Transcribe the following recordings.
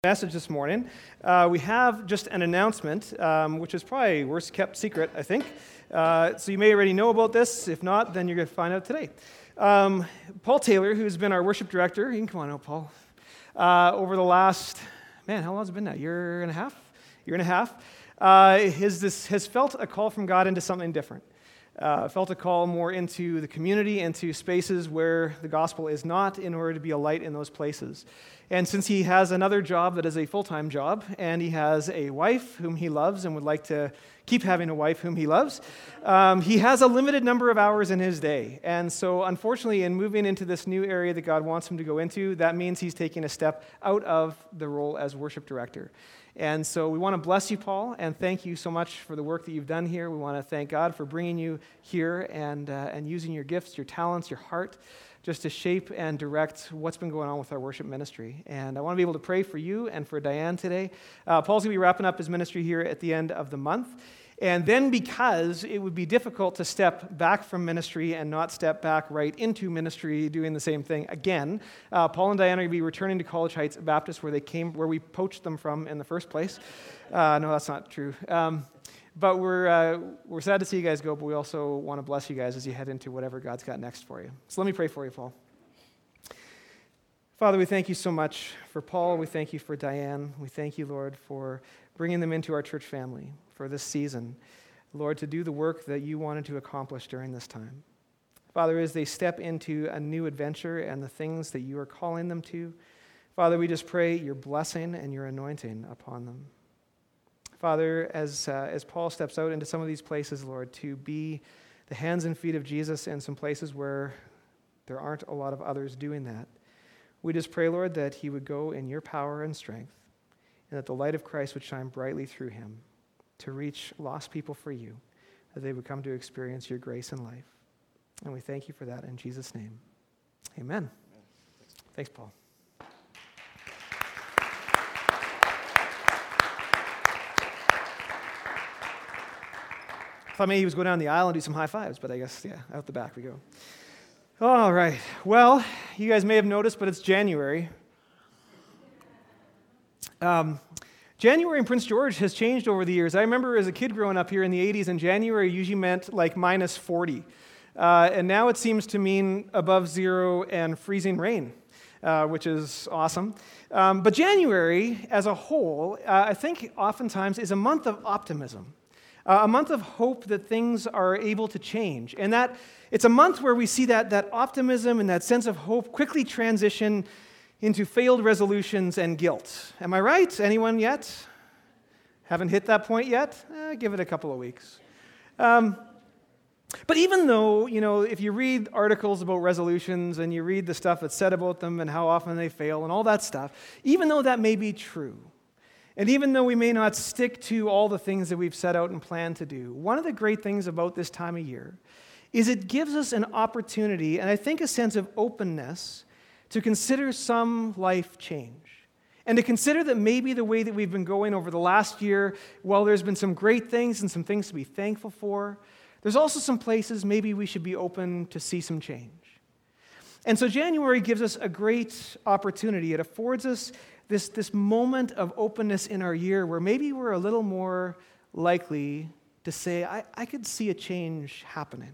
Message this morning. We have just an announcement, which is probably worst kept secret, I think. So you may already know about this. If not, then you're going to find out today. Paul Taylor, who's been our worship director, you can come on out, Paul, over the last, how long has it been now? Year and a half, has felt a call from God into something different. Felt a call more into the community, into spaces where the gospel is not, in order to be a light in those places. And since he has another job that is a full-time job, and he has a wife whom he loves and would like to keep having a wife whom he loves, he has a limited number of hours in his day. And so, unfortunately, in moving into this new area that God wants him to go into, that means he's taking a step out of the role as worship director. And so we want to bless you, Paul, and thank you so much for the work that you've done here. We want to thank God for bringing you here and using your gifts, your talents, your heart, just to shape and direct what's been going on with our worship ministry. And I want to be able to pray for you and for Diane today. Paul's going to be wrapping up his ministry here at the end of the month. And then, because it would be difficult to step back from ministry and not step back right into ministry doing the same thing again, Paul and Diane are going to be returning to College Heights Baptist, where we poached them from in the first place. No, that's not true. But we're sad to see you guys go, but we also want to bless you guys as you head into whatever God's got next for you. So let me pray for you, Paul. Father, we thank you so much for Paul. We thank you for Diane. We thank you, Lord, for bringing them into our church family for this season. Lord, to do the work that you wanted to accomplish during this time. Father, as they step into a new adventure and the things that you are calling them to, Father, we just pray your blessing and your anointing upon them. Father, as Paul steps out into some of these places, Lord, to be the hands and feet of Jesus in some places where there aren't a lot of others doing that, we just pray, Lord, that he would go in your power and strength, and that the light of Christ would shine brightly through him to reach lost people for you, that they would come to experience your grace and life. And we thank you for that in Jesus' name. Amen. Thanks, Paul. I thought maybe he was going down the aisle and do some high fives, but I guess, out the back we go. All right. Well, you guys may have noticed, but it's January. January in Prince George has changed over the years. I remember as a kid growing up here in the 80s, and January usually meant like minus 40. And now it seems to mean above zero and freezing rain, which is awesome. But January as a whole, I think oftentimes is a month of optimism. A month of hope that things are able to change. And that it's a month where we see that optimism and that sense of hope quickly transition into failed resolutions and guilt. Am I right? Anyone yet? Haven't hit that point yet? Give it a couple of weeks. But even though, if you read articles about resolutions and you read the stuff that's said about them and how often they fail and all that stuff, even though that may be true, and even though we may not stick to all the things that we've set out and planned to do, one of the great things about this time of year is it gives us an opportunity, and I think a sense of openness, to consider some life change. And to consider that maybe the way that we've been going over the last year, while there's been some great things and some things to be thankful for, there's also some places maybe we should be open to see some change. And so January gives us a great opportunity. It affords us this moment of openness in our year where maybe we're a little more likely to say, I could see a change happening.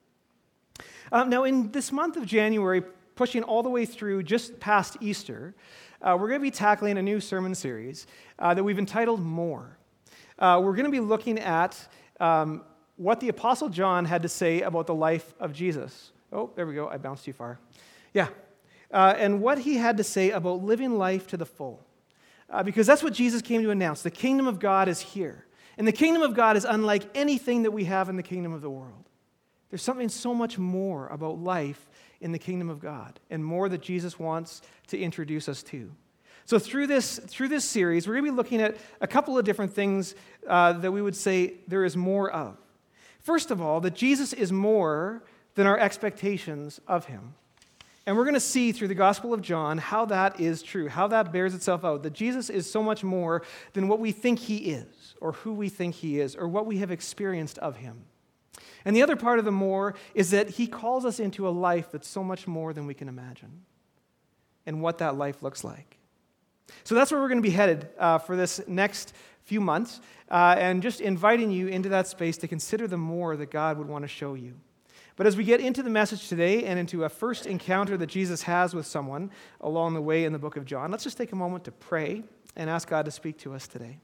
Now, in this month of January, pushing all the way through just past Easter, we're going to be tackling a new sermon series that we've entitled More. We're going to be looking at what the Apostle John had to say about the life of Jesus. Oh, there we go. I bounced too far. Yeah. And what he had to say about living life to the full. Because that's what Jesus came to announce. The kingdom of God is here. And the kingdom of God is unlike anything that we have in the kingdom of the world. There's something so much more about life in the kingdom of God, and more that Jesus wants to introduce us to. So through this series, we're going to be looking at a couple of different things that we would say there is more of. First of all, that Jesus is more than our expectations of him. And we're going to see through the Gospel of John how that is true, how that bears itself out, that Jesus is so much more than what we think he is, or who we think he is, or what we have experienced of him. And the other part of the more is that he calls us into a life that's so much more than we can imagine, and what that life looks like. So that's where we're going to be headed for this next few months, and just inviting you into that space to consider the more that God would want to show you. But as we get into the message today and into a first encounter that Jesus has with someone along the way in the book of John, let's just take a moment to pray and ask God to speak to us today.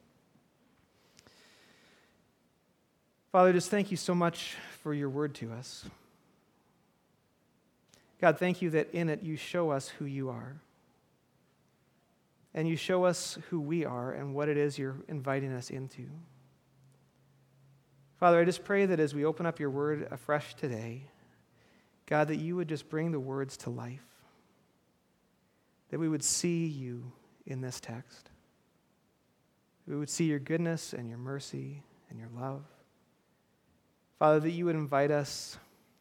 Father, just thank you so much for your word to us. God, thank you that in it you show us who you are. And you show us who we are and what it is you're inviting us into. Father, I just pray that as we open up your word afresh today, God, that you would just bring the words to life. That we would see you in this text. We would see your goodness and your mercy and your love. Father, that you would invite us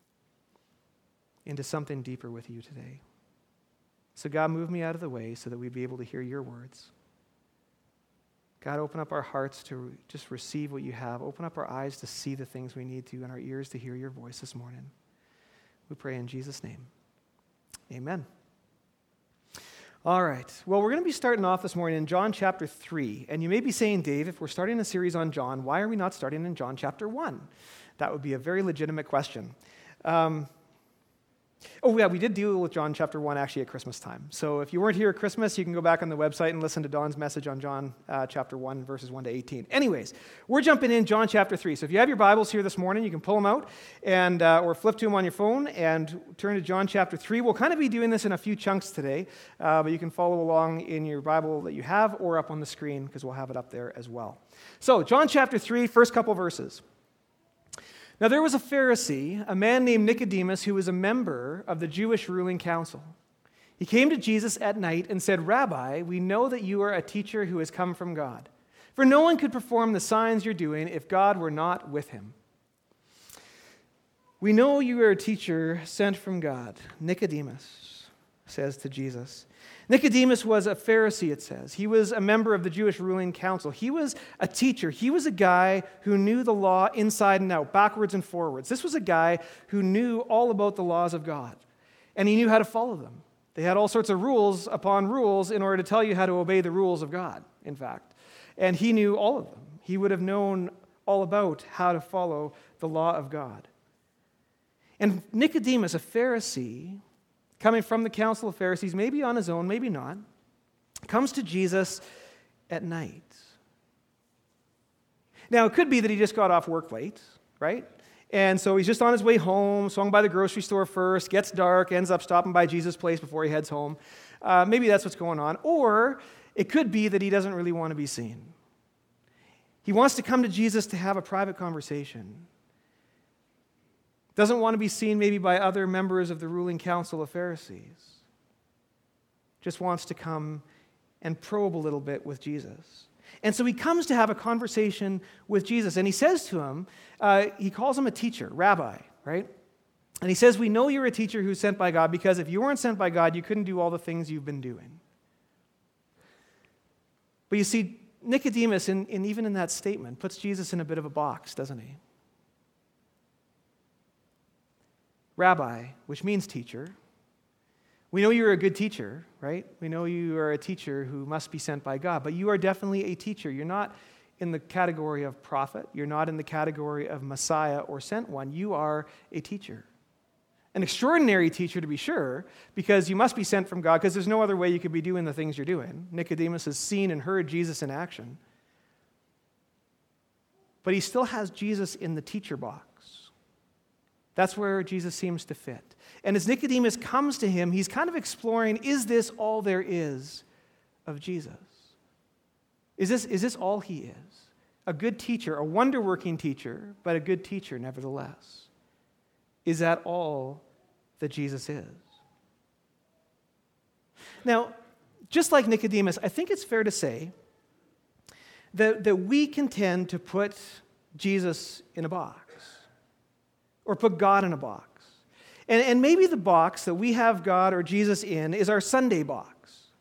into something deeper with you today. So God, move me out of the way so that we'd be able to hear your words. God, open up our hearts to just receive what you have. Open up our eyes to see the things we need to and our ears to hear your voice this morning. We pray in Jesus' name. Amen. All right. Well, we're going to be starting off this morning in John chapter 3. And you may be saying, Dave, if we're starting a series on John, why are we not starting in John chapter 1? That would be a very legitimate question. We did deal with John chapter 1 actually at Christmas time. So if you weren't here at Christmas, you can go back on the website and listen to Don's message on John chapter 1, verses 1 to 18. Anyways, we're jumping in John chapter 3. So if you have your Bibles here this morning, you can pull them out and or flip to them on your phone and turn to John chapter 3. We'll kind of be doing this in a few chunks today, but you can follow along in your Bible that you have or up on the screen because we'll have it up there as well. So John chapter 3, first couple verses. Now there was a Pharisee, a man named Nicodemus, who was a member of the Jewish ruling council. He came to Jesus at night and said, Rabbi, we know that you are a teacher who has come from God. For no one could perform the signs you're doing if God were not with him. We know you are a teacher sent from God, Nicodemus says to Jesus. Nicodemus was a Pharisee, it says. He was a member of the Jewish ruling council. He was a teacher. He was a guy who knew the law inside and out, backwards and forwards. This was a guy who knew all about the laws of God, and he knew how to follow them. They had all sorts of rules upon rules in order to tell you how to obey the rules of God, in fact. And he knew all of them. He would have known all about how to follow the law of God. And Nicodemus, a Pharisee, coming from the council of Pharisees, maybe on his own, maybe not, comes to Jesus at night. Now, it could be that he just got off work late, right? And so he's just on his way home, swung by the grocery store first, gets dark, ends up stopping by Jesus' place before he heads home. Maybe that's what's going on. Or it could be that he doesn't really want to be seen. He wants to come to Jesus to have a private conversation. Doesn't want to be seen maybe by other members of the ruling council of Pharisees. Just wants to come and probe a little bit with Jesus. And so he comes to have a conversation with Jesus, and he says to him, he calls him a teacher, rabbi, right? And he says, we know you're a teacher who's sent by God, because if you weren't sent by God, you couldn't do all the things you've been doing. But you see, Nicodemus, even in that statement, puts Jesus in a bit of a box, doesn't he? Rabbi, which means teacher. We know you're a good teacher, right? We know you are a teacher who must be sent by God, but you are definitely a teacher. You're not in the category of prophet. You're not in the category of Messiah or sent one. You are a teacher. An extraordinary teacher, to be sure, because you must be sent from God, because there's no other way you could be doing the things you're doing. Nicodemus has seen and heard Jesus in action. But he still has Jesus in the teacher box. That's where Jesus seems to fit. And as Nicodemus comes to him, he's kind of exploring, is this all there is of Jesus? Is this all he is? A good teacher, a wonder-working teacher, but a good teacher nevertheless. Is that all that Jesus is? Now, just like Nicodemus, I think it's fair to say that we can tend to put Jesus in a box. Or put God in a box. And maybe the box that we have God or Jesus in is our Sunday box.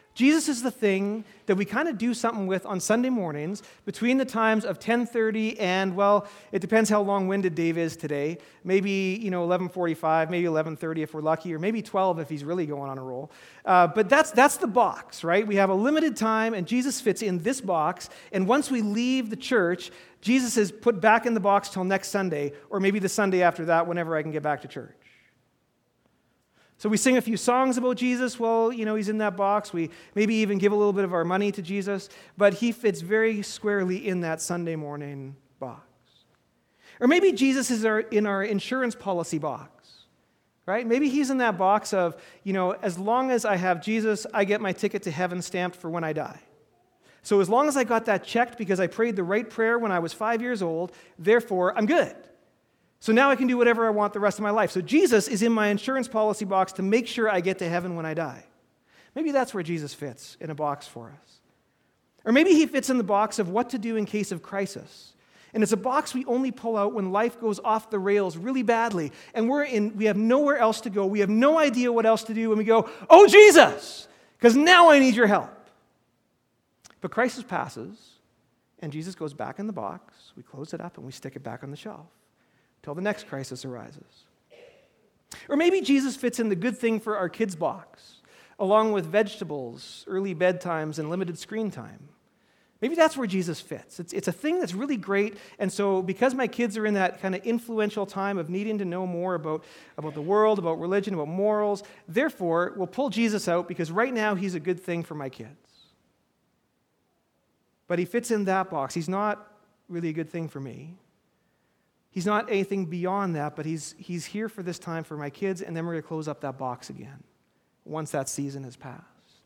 Jesus is the thing that we kind of do something with on Sunday mornings between the times of 10:30 and, well, it depends how long-winded Dave is today. Maybe, 11:45, maybe 11:30 if we're lucky, or maybe 12 if he's really going on a roll. But that's the box, right? We have a limited time, and Jesus fits in this box. And once we leave the church, Jesus is put back in the box till next Sunday, or maybe the Sunday after that, whenever I can get back to church. So we sing a few songs about Jesus. Well, he's in that box. We maybe even give a little bit of our money to Jesus, but he fits very squarely in that Sunday morning box. Or maybe Jesus is in our insurance policy box, right? Maybe he's in that box of, as long as I have Jesus, I get my ticket to heaven stamped for when I die. So as long as I got that checked because I prayed the right prayer when I was 5 years old, therefore I'm good. So now I can do whatever I want the rest of my life. So Jesus is in my insurance policy box to make sure I get to heaven when I die. Maybe that's where Jesus fits in a box for us. Or maybe he fits in the box of what to do in case of crisis. And it's a box we only pull out when life goes off the rails really badly, and we have nowhere else to go. We have no idea what else to do, and we go, "Oh, Jesus, because now I need your help." But crisis passes, and Jesus goes back in the box. We close it up, and we stick it back on the shelf till the next crisis arises. Or maybe Jesus fits in the good thing for our kids box, along with vegetables, early bedtimes, and limited screen time. Maybe that's where Jesus fits. It's a thing that's really great, and so because my kids are in that kind of influential time of needing to know more about the world, about religion, about morals, therefore, we'll pull Jesus out because right now he's a good thing for my kids. But he fits in that box. He's not really a good thing for me. He's not anything beyond that, but he's here for this time for my kids, and then we're going to close up that box again once that season has passed.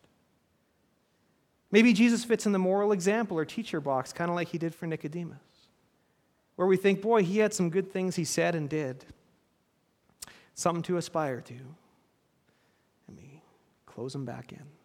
Maybe Jesus fits in the moral example or teacher box, kind of like he did for Nicodemus, where we think, boy, he had some good things he said and did, something to aspire to, and we close him back in.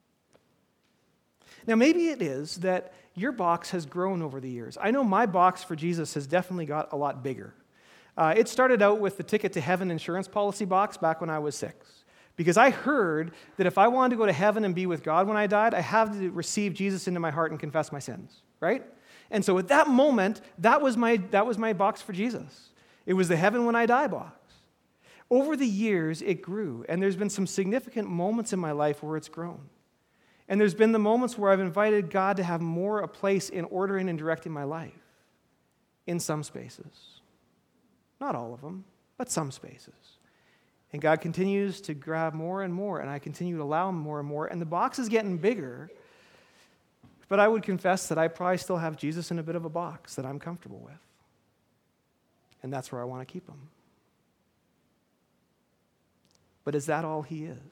Now, maybe it is that your box has grown over the years. I know my box for Jesus has definitely got a lot bigger. It started out with the ticket to heaven insurance policy box back when I was 6. Because I heard that if I wanted to go to heaven and be with God when I died, I had to receive Jesus into my heart and confess my sins, right? And so at that moment, that was my box for Jesus. It was the heaven when I die box. Over the years, it grew, and there's been some significant moments in my life where it's grown. And there's been the moments where I've invited God to have more a place in ordering and directing my life in some spaces. Not all of them, but some spaces. And God continues to grab more and more, and I continue to allow him more and more, and the box is getting bigger, but I would confess that I probably still have Jesus in a bit of a box that I'm comfortable with. And that's where I want to keep him. But is that all he is?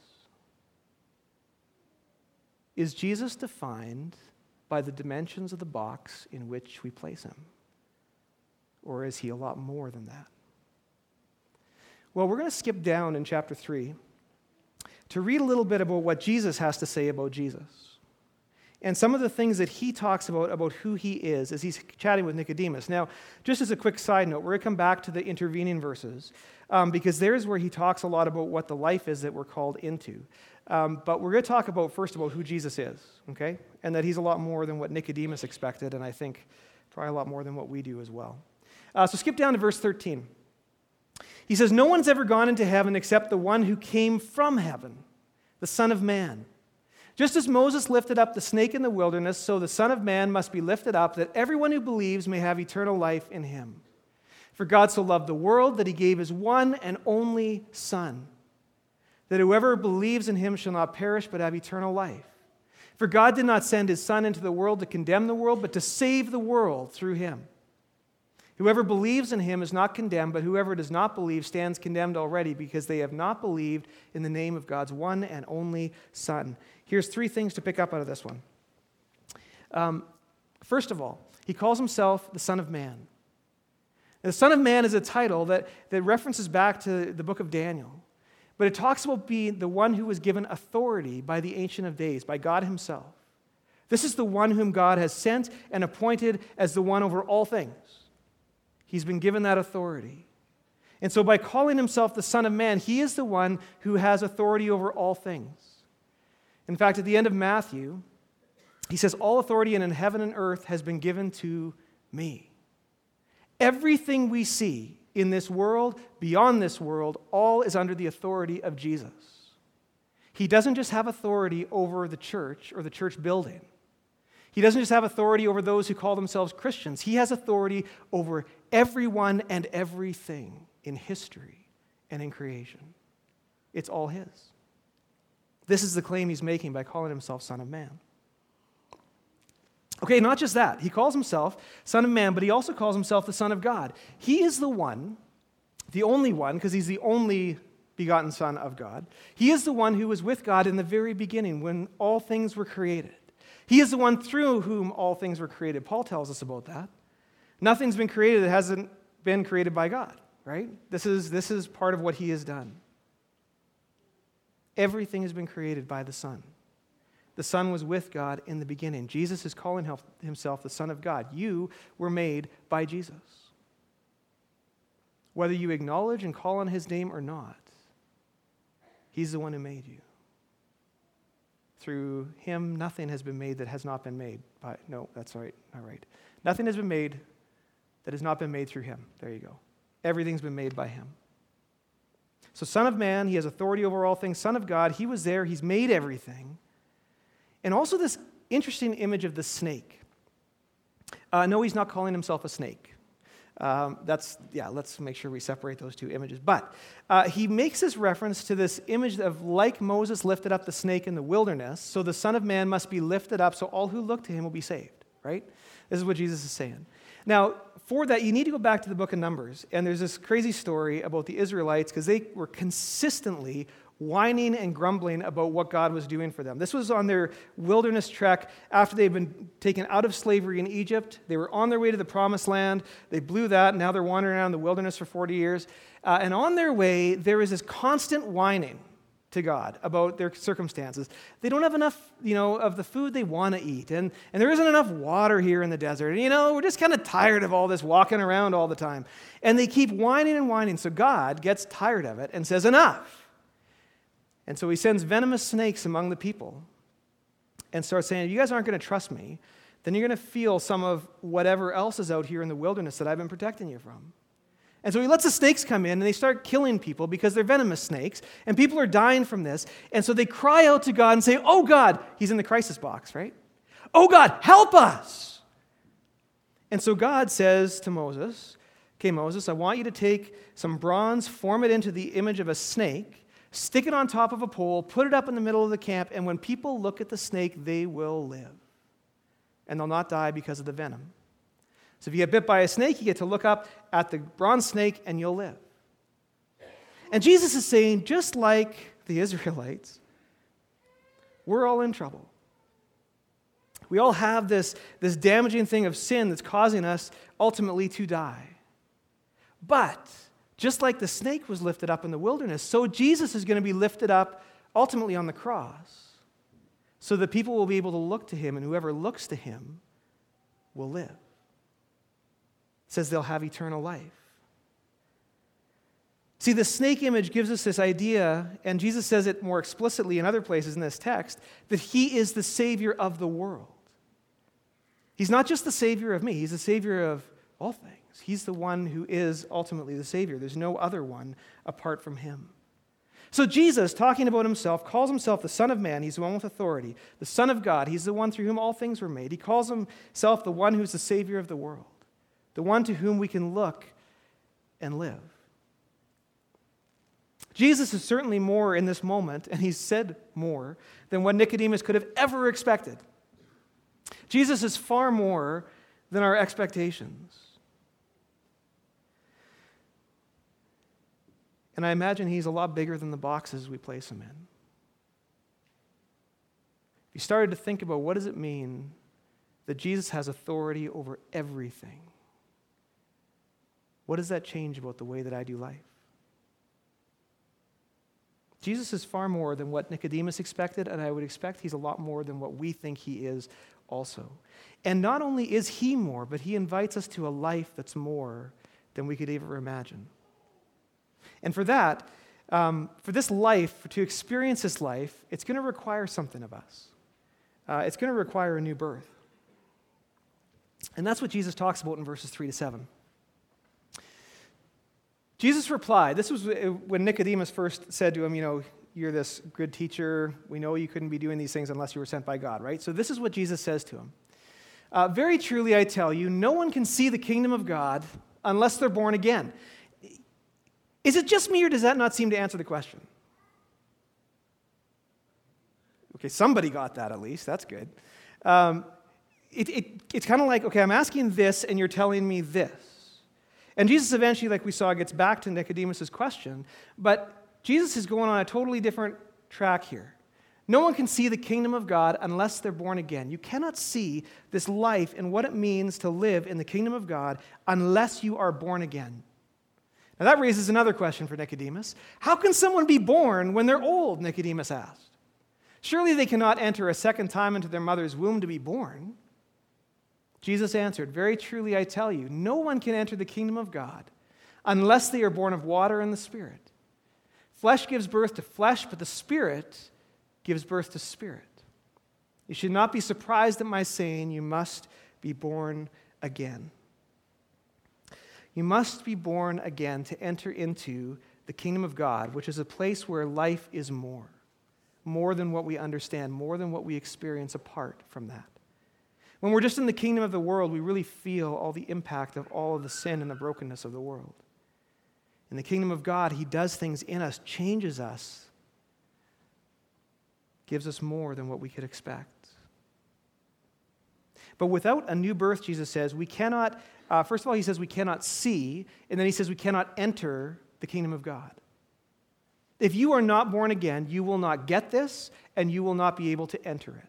Is Jesus defined by the dimensions of the box in which we place him? Or is he a lot more than that? Well, we're going to skip down in chapter 3 to read a little bit about what Jesus has to say about Jesus. And some of the things that he talks about who he is, as he's chatting with Nicodemus. Now, just as a quick side note, we're going to come back to the intervening verses, because there's where he talks a lot about what the life is that we're called into. But we're going to talk first about who Jesus is, okay? And that he's a lot more than what Nicodemus expected, and I think probably a lot more than what we do as well. So skip down to verse 13. He says, "No one's ever gone into heaven except the one who came from heaven, the Son of Man. Just as Moses lifted up the snake in the wilderness, so the Son of Man must be lifted up, that everyone who believes may have eternal life in him. For God so loved the world that he gave his one and only Son, that whoever believes in him shall not perish but have eternal life. For God did not send his Son into the world to condemn the world, but to save the world through him. Whoever believes in him is not condemned, but whoever does not believe stands condemned already, because they have not believed in the name of God's one and only Son." Here's 3 things to pick up out of this one. First of all, he calls himself the Son of Man. Now, the Son of Man is a title that references back to the book of Daniel. But it talks about being the one who was given authority by the Ancient of Days, by God himself. This is the one whom God has sent and appointed as the one over all things. He's been given that authority. And so by calling himself the Son of Man, he is the one who has authority over all things. In fact, at the end of Matthew, he says, all authority in heaven and earth has been given to me. Everything we see in this world, beyond this world, all is under the authority of Jesus. He doesn't just have authority over the church or the church building. He doesn't just have authority over those who call themselves Christians. He has authority over everyone and everything in history and in creation. It's all his. This is the claim he's making by calling himself Son of Man. Okay, not just that. He calls himself Son of Man, but he also calls himself the Son of God. He is the one, the only one, because he's the only begotten Son of God. He is the one who was with God in the very beginning when all things were created. He is the one through whom all things were created. Paul tells us about that. Nothing's been created that hasn't been created by God, right? This is part of what he has done. Everything has been created by the Son. The Son was with God in the beginning. Jesus is calling himself the Son of God. You were made by Jesus. Whether you acknowledge and call on his name or not, he's the one who made you. Through him, nothing has been made that has not been made by... No, that's right. Not right. Nothing has been made that has not been made through him. There you go. Everything's been made by him. So Son of Man, he has authority over all things. Son of God, he was there. He's made everything. And also this interesting image of the snake. No, he's not calling himself a snake. Let's make sure we separate those two images. But he makes this reference to this image of like Moses lifted up the snake in the wilderness, so the Son of Man must be lifted up so all who look to him will be saved, right? This is what Jesus is saying. Now, for that, you need to go back to the book of Numbers, and there's this crazy story about the Israelites because they were consistently whining and grumbling about what God was doing for them. This was on their wilderness trek after they'd been taken out of slavery in Egypt. They were on their way to the promised land. They blew that, and now they're wandering around the wilderness for 40 years. And on their way, there is this constant whining to God about their circumstances. They don't have enough, of the food they want to eat, and there isn't enough water here in the desert. And, we're just kind of tired of all this walking around all the time. And they keep whining and whining, so God gets tired of it and says, enough. And so he sends venomous snakes among the people and starts saying, if you guys aren't going to trust me, then you're going to feel some of whatever else is out here in the wilderness that I've been protecting you from. And so he lets the snakes come in, and they start killing people because they're venomous snakes, and people are dying from this. And so they cry out to God and say, oh God, he's in the crisis box, right? Oh God, help us. And so God says to Moses, okay, Moses, I want you to take some bronze, form it into the image of a snake, stick it on top of a pole, put it up in the middle of the camp, and when people look at the snake, they will live. And they'll not die because of the venom. So if you get bit by a snake, you get to look up at the bronze snake and you'll live. And Jesus is saying, just like the Israelites, we're all in trouble. We all have this damaging thing of sin that's causing us ultimately to die. But just like the snake was lifted up in the wilderness, so Jesus is going to be lifted up ultimately on the cross so that people will be able to look to him, and whoever looks to him will live. It says they'll have eternal life. See, the snake image gives us this idea, and Jesus says it more explicitly in other places in this text, that he is the Savior of the world. He's not just the Savior of me, he's the Savior of all things. He's the one who is ultimately the Savior. There's no other one apart from him. So Jesus, talking about himself, calls himself the Son of Man. He's the one with authority. The Son of God. He's the one through whom all things were made. He calls himself the one who's the Savior of the world. The one to whom we can look and live. Jesus is certainly more in this moment, and he's said more than what Nicodemus could have ever expected. Jesus is far more than our expectations. And I imagine he's a lot bigger than the boxes we place him in. If you started to think about what does it mean that Jesus has authority over everything, what does that change about the way that I do life? Jesus is far more than what Nicodemus expected, and I would expect he's a lot more than what we think he is also. And not only is he more, but he invites us to a life that's more than we could ever imagine. And for that, For this life, to experience this life, it's going to require something of us. It's going to require a new birth. And that's what Jesus talks about in verses 3 to 7. Jesus replied, this was when Nicodemus first said to him, you're this good teacher. We know you couldn't be doing these things unless you were sent by God, right? So this is what Jesus says to him. Very truly I tell you, no one can see the kingdom of God unless they're born again. Is it just me, or does that not seem to answer the question? Okay, somebody got that at least. That's good. It's kind of like, okay, I'm asking this, and you're telling me this. And Jesus eventually, like we saw, gets back to Nicodemus' question, but Jesus is going on a totally different track here. No one can see the kingdom of God unless they're born again. You cannot see this life and what it means to live in the kingdom of God unless you are born again. Now that raises another question for Nicodemus. How can someone be born when they're old? Nicodemus asked. Surely they cannot enter a second time into their mother's womb to be born. Jesus answered, very truly I tell you, no one can enter the kingdom of God unless they are born of water and the Spirit. Flesh gives birth to flesh, but the Spirit gives birth to spirit. You should not be surprised at my saying you must be born again. You must be born again to enter into the kingdom of God, which is a place where life is more than what we understand, more than what we experience apart from that. When we're just in the kingdom of the world, we really feel all the impact of all of the sin and the brokenness of the world. In the kingdom of God, he does things in us, changes us, gives us more than what we could expect. But without a new birth, Jesus says, we cannot, first of all, he says we cannot see, and then he says we cannot enter the kingdom of God. If you are not born again, you will not get this, and you will not be able to enter it.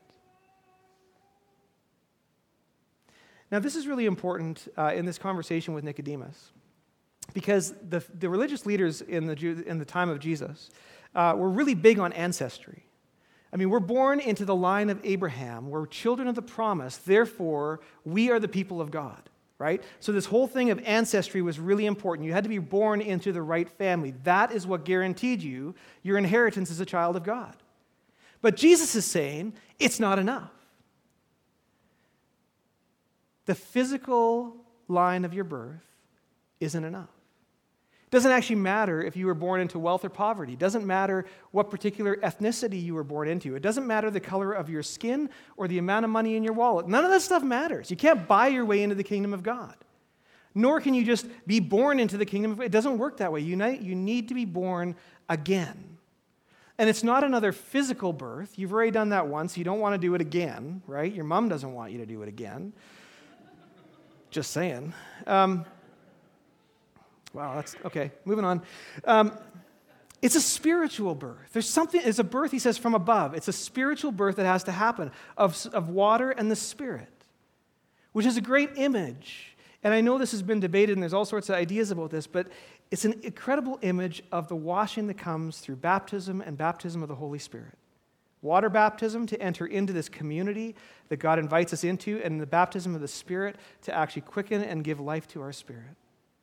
Now, this is really important in this conversation with Nicodemus, because the religious leaders in the time of Jesus were really big on ancestry. I mean, we're born into the line of Abraham. We're children of the promise. Therefore, we are the people of God, right? So this whole thing of ancestry was really important. You had to be born into the right family. That is what guaranteed you your inheritance as a child of God. But Jesus is saying it's not enough. The physical line of your birth isn't enough. It doesn't actually matter if you were born into wealth or poverty. It doesn't matter what particular ethnicity you were born into. It doesn't matter the color of your skin or the amount of money in your wallet. None of that stuff matters. You can't buy your way into the kingdom of God. Nor can you just be born into the kingdom of God. It doesn't work that way. You need to be born again. And it's not another physical birth. You've already done that once. You don't want to do it again, right? Your mom doesn't want you to do it again. Just saying. Wow, that's okay. Moving on. It's a spiritual birth. It's a birth, he says, from above. It's a spiritual birth that has to happen of water and the Spirit, which is a great image. And I know this has been debated, and there's all sorts of ideas about this, but it's an incredible image of the washing that comes through baptism and baptism of the Holy Spirit. Water baptism to enter into this community that God invites us into, and the baptism of the Spirit to actually quicken and give life to our spirit.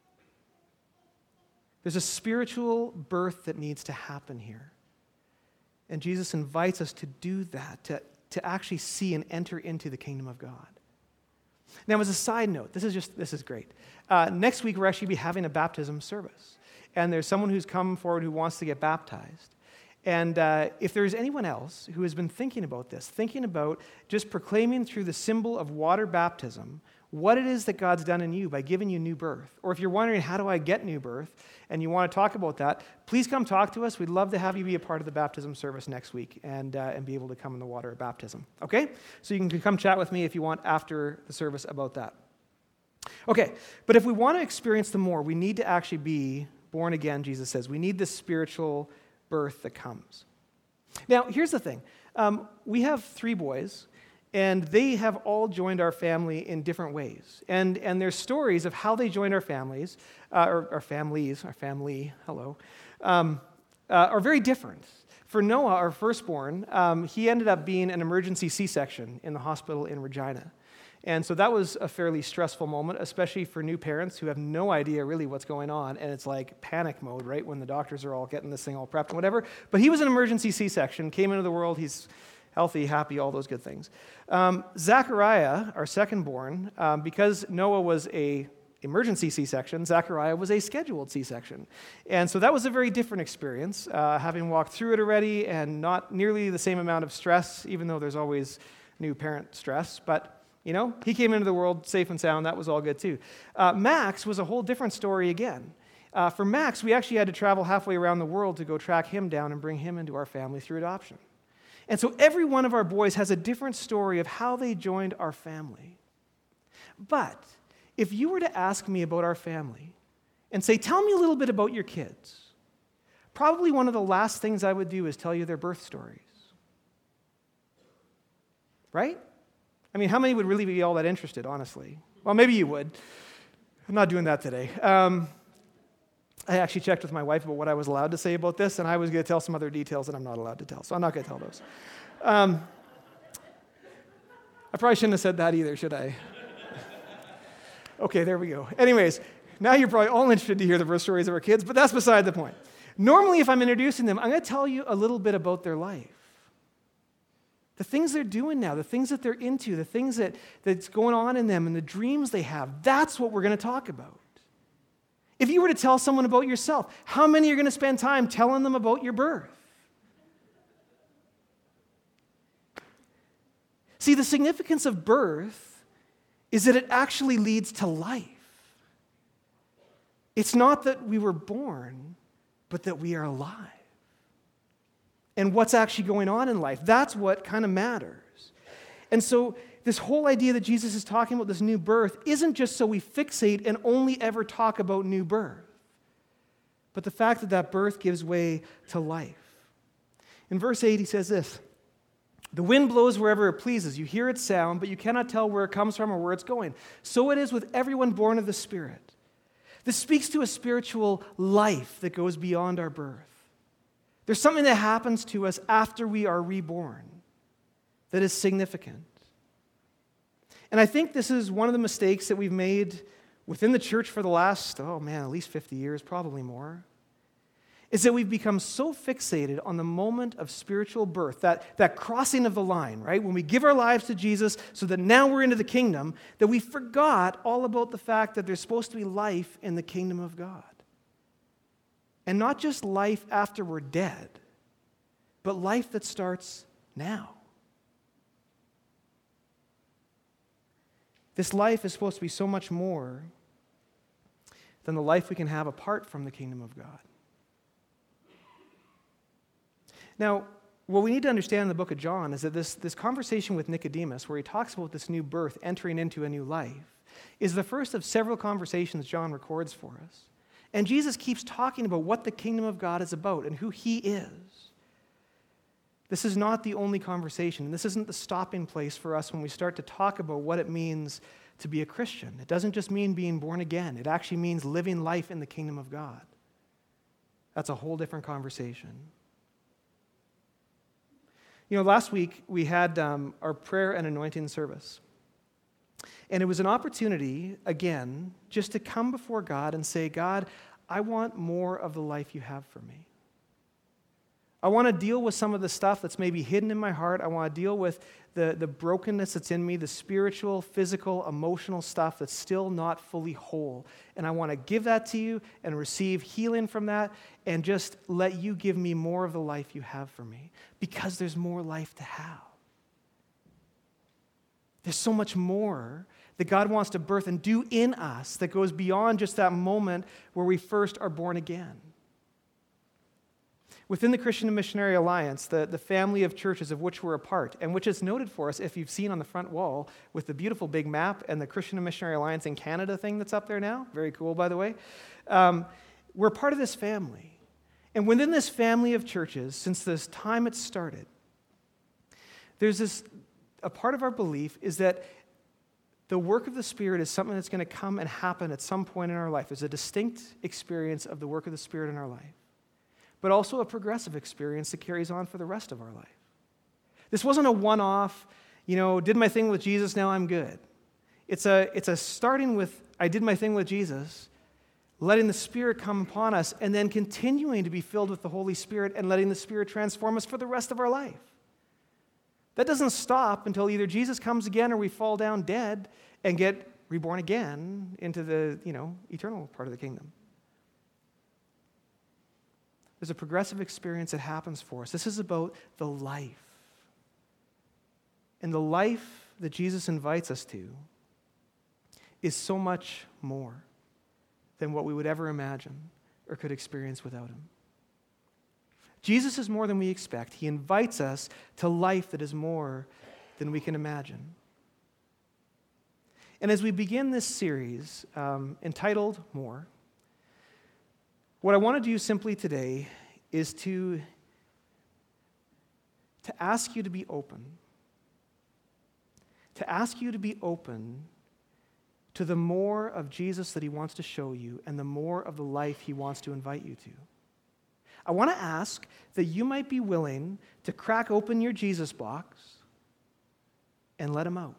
There's a spiritual birth that needs to happen here. And Jesus invites us to do that, to actually see and enter into the kingdom of God. Now, as a side note, this is great. Next week, we're actually be having a baptism service. And there's someone who's come forward who wants to get baptized. And if there's anyone else who has been thinking about this, thinking about just proclaiming through the symbol of water baptism what it is that God's done in you by giving you new birth, or if you're wondering, how do I get new birth, and you want to talk about that, please come talk to us. We'd love to have you be a part of the baptism service next week and be able to come in the water of baptism, okay? So you can come chat with me if you want after the service about that. Okay, but if we want to experience the more, we need to actually be born again, Jesus says. We need this spiritual birth that comes. Now, here's the thing. We have 3 boys, and they have all joined our family in different ways. And there's stories of how they joined our families, our family, are very different. For Noah, our firstborn, he ended up being an emergency C-section in the hospital in Regina. And so that was a fairly stressful moment, especially for new parents who have no idea really what's going on. And it's like panic mode, right, when the doctors are all getting this thing all prepped and whatever. But he was an emergency C-section, came into the world. He's healthy, happy, all those good things. Zachariah, our second born, because Noah was a emergency C-section, Zachariah was a scheduled C-section. And so that was a very different experience, having walked through it already and not nearly the same amount of stress, even though there's always new parent stress. But he came into the world safe and sound. That was all good too. Max was a whole different story again. For Max, we actually had to travel halfway around the world to go track him down and bring him into our family through adoption. And so every one of our boys has a different story of how they joined our family. But if you were to ask me about our family and say, tell me a little bit about your kids, probably one of the last things I would do is tell you their birth stories. Right? I mean, how many would really be all that interested, honestly? Well, maybe you would. I'm not doing that today. I actually checked with my wife about what I was allowed to say about this, and I was going to tell some other details that I'm not allowed to tell, so I'm not going to tell those. I probably shouldn't have said that either, should I? Okay, there we go. Anyways, now you're probably all interested to hear the birth stories of our kids, but that's beside the point. Normally, if I'm introducing them, I'm going to tell you a little bit about their life. The things they're doing now, the things that they're into, the things that's going on in them, and the dreams they have, that's what we're going to talk about. If you were to tell someone about yourself, how many are going to spend time telling them about your birth? See, the significance of birth is that it actually leads to life. It's not that we were born, but that we are alive. And what's actually going on in life, that's what kind of matters. And so this whole idea that Jesus is talking about this new birth isn't just so we fixate and only ever talk about new birth, but the fact that that birth gives way to life. In verse 8, he says this, "The wind blows wherever it pleases. You hear its sound, but you cannot tell where it comes from or where it's going. So it is with everyone born of the Spirit." This speaks to a spiritual life that goes beyond our birth. There's something that happens to us after we are reborn that is significant. And I think this is one of the mistakes that we've made within the church for the last, at least 50 years, probably more, is that we've become so fixated on the moment of spiritual birth, that crossing of the line, right? When we give our lives to Jesus so that now we're into the kingdom, that we forgot all about the fact that there's supposed to be life in the kingdom of God. And not just life after we're dead, but life that starts now. This life is supposed to be so much more than the life we can have apart from the kingdom of God. Now, what we need to understand in the book of John is that this conversation with Nicodemus, where he talks about this new birth, entering into a new life, is the first of several conversations John records for us. And Jesus keeps talking about what the kingdom of God is about and who he is. This is not the only conversation. This isn't the stopping place for us when we start to talk about what it means to be a Christian. It doesn't just mean being born again. It actually means living life in the kingdom of God. That's a whole different conversation. Last week we had our prayer and anointing service. And it was an opportunity, again, just to come before God and say, God, I want more of the life you have for me. I want to deal with some of the stuff that's maybe hidden in my heart. I want to deal with the brokenness that's in me, the spiritual, physical, emotional stuff that's still not fully whole. And I want to give that to you and receive healing from that and just let you give me more of the life you have for me, because there's more life to have. There's so much more that God wants to birth and do in us that goes beyond just that moment where we first are born again. Within the Christian and Missionary Alliance, the family of churches of which we're a part, and which is noted for us, if you've seen on the front wall, with the beautiful big map and the Christian and Missionary Alliance in Canada thing that's up there now, very cool, by the way, we're part of this family. And within this family of churches, since this time it started, there's a part of our belief is that the work of the Spirit is something that's going to come and happen at some point in our life. There's a distinct experience of the work of the Spirit in our life, but also a progressive experience that carries on for the rest of our life. This wasn't a one-off, did my thing with Jesus, now I'm good. It's a starting with, I did my thing with Jesus, letting the Spirit come upon us, and then continuing to be filled with the Holy Spirit and letting the Spirit transform us for the rest of our life. That doesn't stop until either Jesus comes again or we fall down dead and get reborn again into the, eternal part of the kingdom. There's a progressive experience that happens for us. This is about the life. And the life that Jesus invites us to is so much more than what we would ever imagine or could experience without him. Jesus is more than we expect. He invites us to life that is more than we can imagine. And as we begin this series entitled More, what I want to do simply today is to ask you to be open. To ask you to be open to the more of Jesus that he wants to show you and the more of the life he wants to invite you to. I want to ask that you might be willing to crack open your Jesus box and let him out.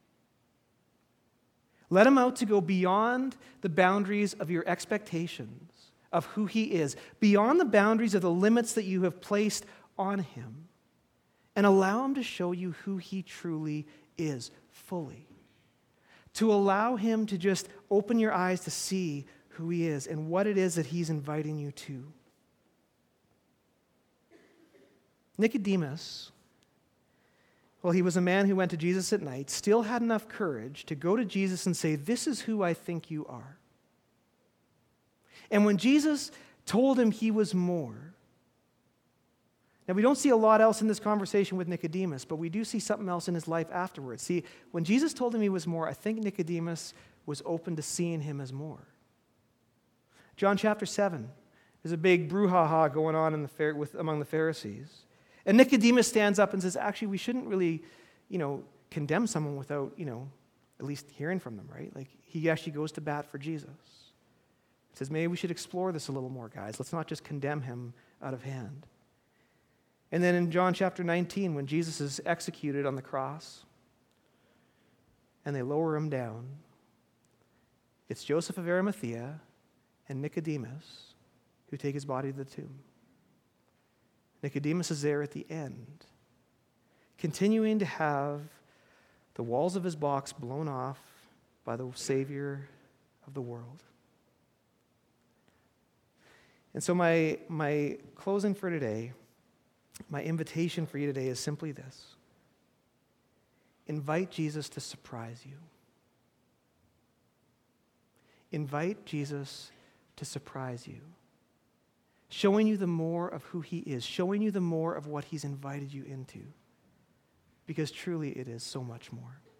Let him out to go beyond the boundaries of your expectations of who he is, beyond the boundaries of the limits that you have placed on him, and allow him to show you who he truly is fully. To allow him to just open your eyes to see who he is and what it is that he's inviting you to. Nicodemus, well, he was a man who went to Jesus at night, still had enough courage to go to Jesus and say, "This is who I think you are." And when Jesus told him he was more, now, we don't see a lot else in this conversation with Nicodemus, but we do see something else in his life afterwards. See, when Jesus told him he was more, I think Nicodemus was open to seeing him as more. John chapter 7, there's a big brouhaha going on among the Pharisees. And Nicodemus stands up and says, actually, we shouldn't really, condemn someone without, at least hearing from them, right? Like, he actually goes to bat for Jesus. He says, maybe we should explore this a little more, guys. Let's not just condemn him out of hand. And then in John chapter 19, when Jesus is executed on the cross and they lower him down, it's Joseph of Arimathea and Nicodemus who take his body to the tomb. Nicodemus is there at the end, continuing to have the walls of his box blown off by the Savior of the world. And so my closing for today, my invitation for you today is simply this. Invite Jesus to surprise you. Invite Jesus to surprise you. Showing you the more of who he is. Showing you the more of what he's invited you into. Because truly it is so much more.